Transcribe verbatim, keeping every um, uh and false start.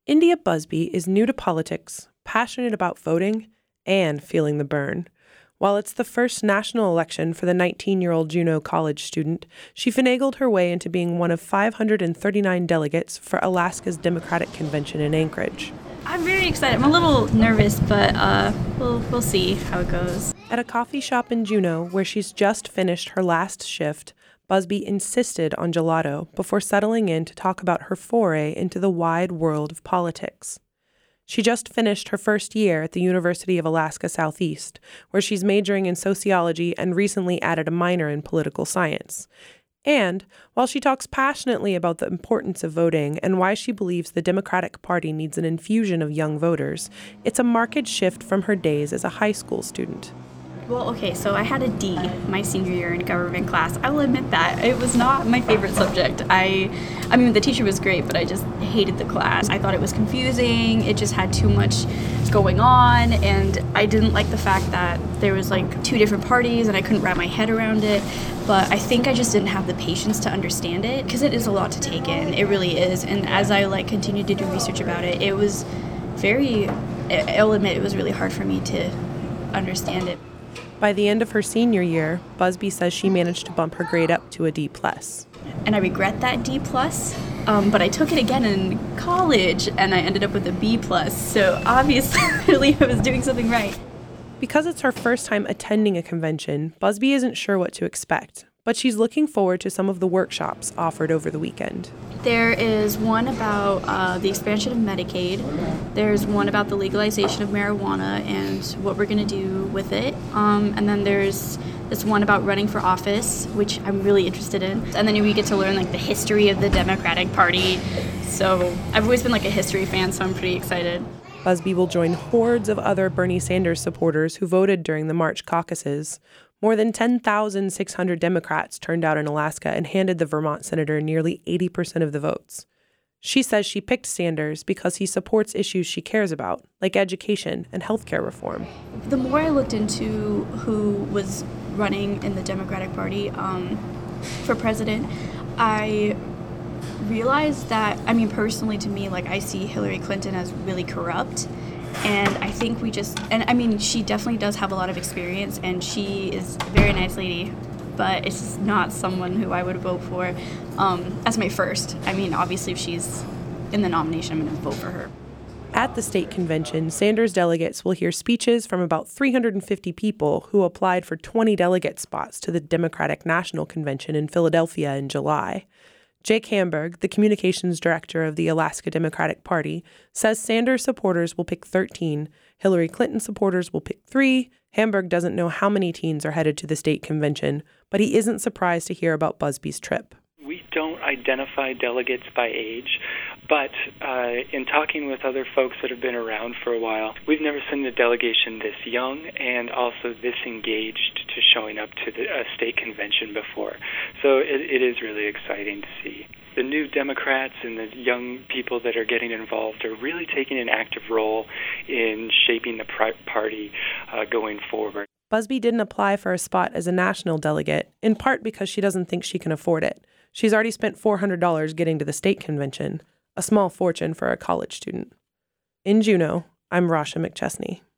India Busby is new to politics, passionate about voting, and feeling the burn. While it's the first national election for the nineteen-year-old Juneau College student, she finagled her way into being one of five hundred thirty-nine delegates for Alaska's Democratic Convention in Anchorage. I'm very excited. I'm a little nervous, but uh, we'll we'll see how it goes. At a coffee shop in Juneau, where she's just finished her last shift, Busby insisted on gelato before settling in to talk about her foray into the wide world of politics. She just finished her first year at the University of Alaska Southeast, where she's majoring in sociology and recently added a minor in political science. And while she talks passionately about the importance of voting and why she believes the Democratic Party needs an infusion of young voters, it's a marked shift from her days as a high school student. Well, okay, so I had a D my senior year in government class. I will admit that. It was not my favorite subject. I I mean, the teacher was great, but I just hated the class. I thought it was confusing. It just had too much going on, and I didn't like the fact that there was like two different parties and I couldn't wrap my head around it. But I think I just didn't have the patience to understand it because it is a lot to take in. It really is. And as I like continued to do research about it, it was very, I'll admit, it was really hard for me to understand it. By the end of her senior year, Busby says she managed to bump her grade up to a D plus. And I regret that D plus, um, but I took it again in college and I ended up with a B plus. So obviously I was doing something right. Because it's her first time attending a convention, Busby isn't sure what to expect, but she's looking forward to some of the workshops offered over the weekend. There is one about uh, the expansion of Medicaid. There's one about the legalization of marijuana and what we're going to do with it. Um, and then there's this one about running for office, which I'm really interested in. And then we get to learn like the history of the Democratic Party. So I've always been like a history fan, so I'm pretty excited. Busby will join hordes of other Bernie Sanders supporters who voted during the March caucuses. More than ten thousand six hundred Democrats turned out in Alaska and handed the Vermont senator nearly eighty percent of the votes. She says she picked Sanders because he supports issues she cares about, like education and healthcare reform. The more I looked into who was running in the Democratic Party um, for president, I realized that, I mean, personally to me, like I see Hillary Clinton as really corrupt. And I think we just, and I mean, she definitely does have a lot of experience and she is a very nice lady, but it's just not someone who I would vote for um, as my first. I mean, obviously if she's in the nomination, I'm going to vote for her. At the state convention, Sanders delegates will hear speeches from about three hundred fifty people who applied for twenty delegate spots to the Democratic National Convention in Philadelphia in July. Jake Hamburg, the communications director of the Alaska Democratic Party, says Sanders supporters will pick thirteen, Hillary Clinton supporters will pick three. Hamburg doesn't know how many teens are headed to the state convention, but he isn't surprised to hear about Busby's trip. We don't identify delegates by age, but uh, in talking with other folks that have been around for a while, we've never seen a delegation this young and also this engaged to showing up to the uh, state convention before. So it, it is really exciting to see. The new Democrats and the young people that are getting involved are really taking an active role in shaping the pri- party uh, going forward. Busby didn't apply for a spot as a national delegate, in part because she doesn't think she can afford it. She's already spent four hundred dollars getting to the state convention, a small fortune for a college student. In Juneau, I'm Rasha McChesney.